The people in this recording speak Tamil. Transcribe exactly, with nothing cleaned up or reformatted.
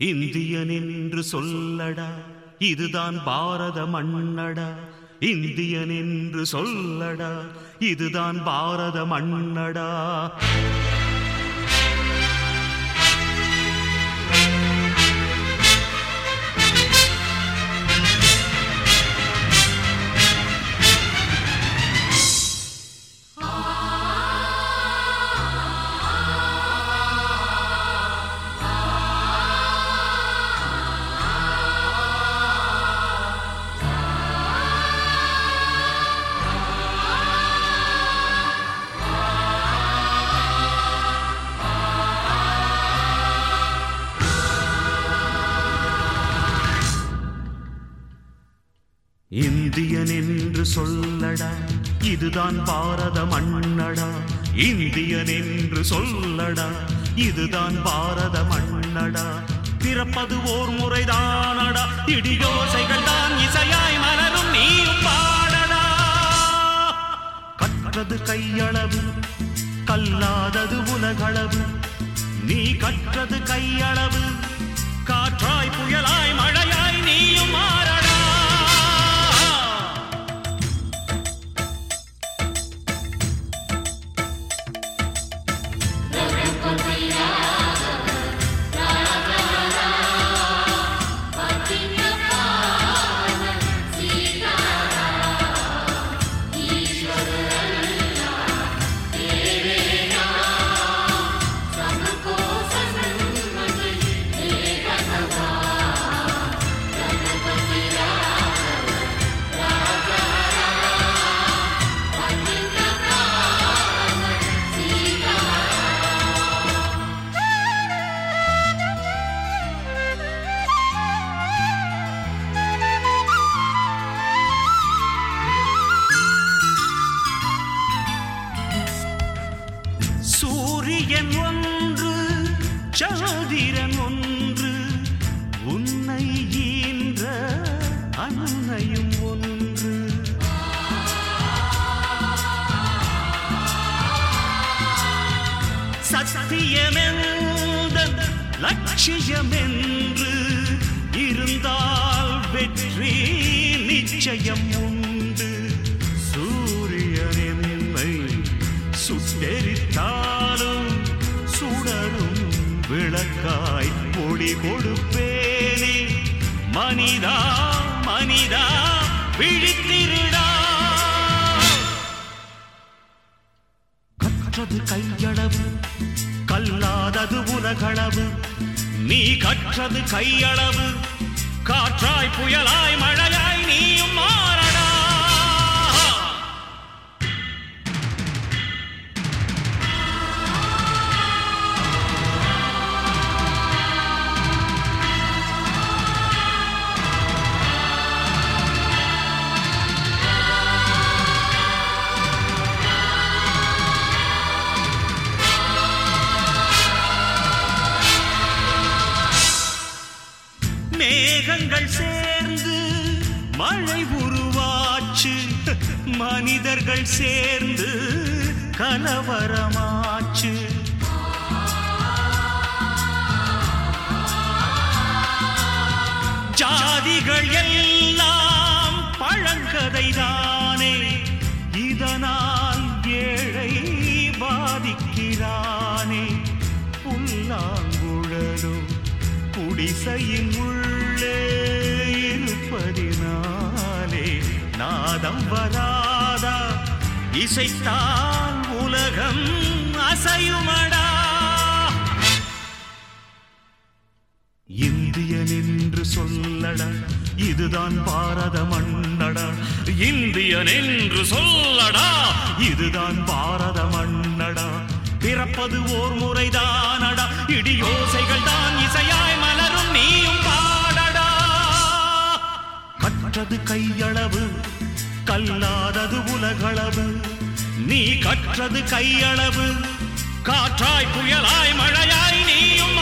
இந்தியன் என்று சொல்லடா, இதுதான் பாரத மண்ணடா. இந்தியன் என்று சொல்லடா, இதுதான் பாரத மண்ணடா. இந்தியன் என்று சொல்லடா, இதுதான் பாரத மண்ணடா. இந்தியன் என்று சொல்லடா, இதுதான் பாரத மண்ணடா. பிறப்பது ஓர் முறைதானடா, இடியோசைகள் தான் இசையாய் மலரும் நீயும் பாடடா. கற்றது கையளவு, கல்லாதது உலகளவு. நீ கற்றது கையளவு, காற்றாய் புயலாய் மழையாய் நீயும் மாறடா. சூரியன் ஒன்று, சந்திரன் ஒன்று, உன்னை ஈன்ற அன்னையும் ஒன்று. சத்தியமெந்த லட்சியமென்று இருந்தால் வெற்றி நிச்சயம் உண்டு. சூரியன் என்னை சுட்டெரித்தாலும் சுடரும் விளக்காய் ஒளி கொடுப்பேனே. மனிதா மனிதா விழித்திருடா. கற்றது கையளவு, கல்லாதது உலகளவு. நீ கற்றது கையளவு, காற்றாய் புயலாய் மழையாய் நீயும் மாறடா. மேகங்கள் சேர்ந்து மழை உருவாச்சு, மனிதர்கள் சேர்ந்து கலவரமாச்சு. ஜாதிகள் எல்லாம் பழங்கதைதானே, இதனால் ஏழை பாதிக்கிறானே. புல்லாங்குழலும் குடிசையின் உள்ளே இருப்பதினாலே நாதம் வராதா? இசைத்தால் உலகம் அசையுமடா. இந்தியன் என்று சொல்லடா, இதுதான் பாரத மண்ணடா. இந்தியன் என்று சொல்லடா, இதுதான் பாரத மண்ணடா. பிறப்பது ஓர் முறைதானடா, இடியோசைகள் தான் இசையாய் மலரும் நீயும் பாடடா. கற்றது கையளவு, கல்லாதது உலகளவு. நீ கற்றது கையளவு, காற்றாய் புயலாய் மழையாய் நீயும்